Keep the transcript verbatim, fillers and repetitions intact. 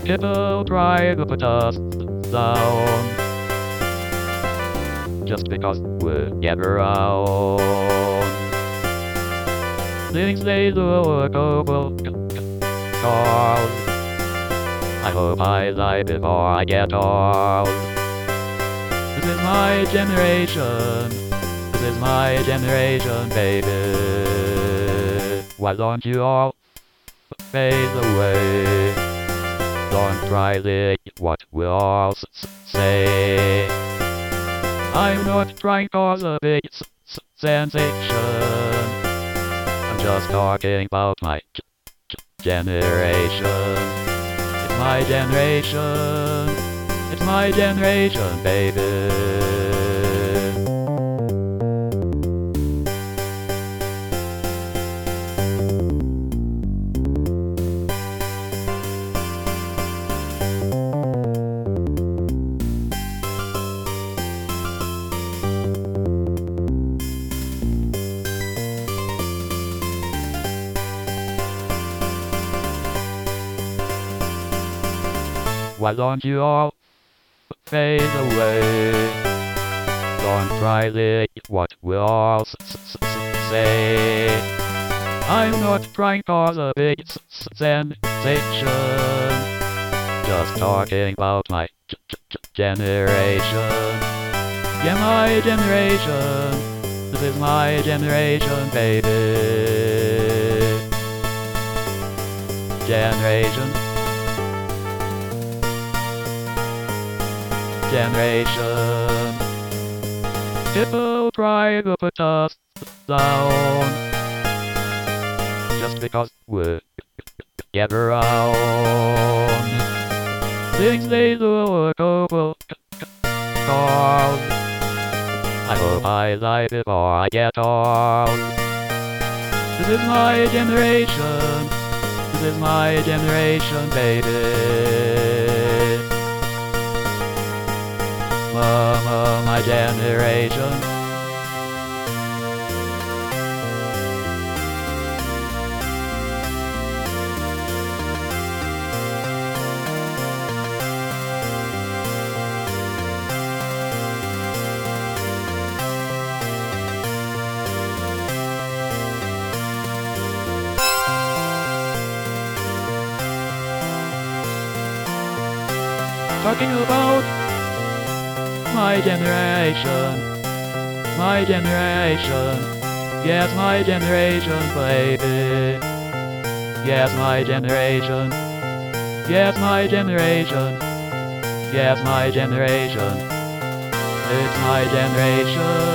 People try to put us down just because we get around. Things they do work over cause I hope I die before I get old. This is my generation. This is my generation, baby. Why don't you all fade away? Don't try to what we all s say. I'm not trying to cause a big s s sensation. I'm just talking about my g g generation. It's my generation. It's my generation, baby. Why don't you all fade away? Don't try to what we all s s s say. I'm not trying to cause a big s s sensation. Just talking about my g g g generation. Yeah, my generation. This is my generation, baby. Generation. Generation. People try to put us down just because we get around. Things they do work over cause I hope I die before I get old. This is my generation. This is my generation, baby. Mama, my generation. Talking about my generation, my generation, yes, my generation, baby. Yes, my generation, yes, my generation, yes, my generation. It's my generation.